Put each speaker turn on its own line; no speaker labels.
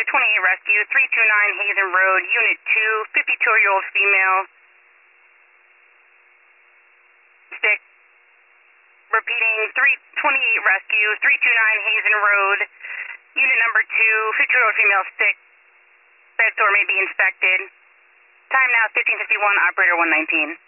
Rescue, 329 Hazen Road, Unit 2, 52-year-old female. Stick. Repeating, 328 Rescue, 329 Hazen Road, Unit number 2, 52-year-old female, stick. Bed sore may be inspected. Time now 15:51, operator 119.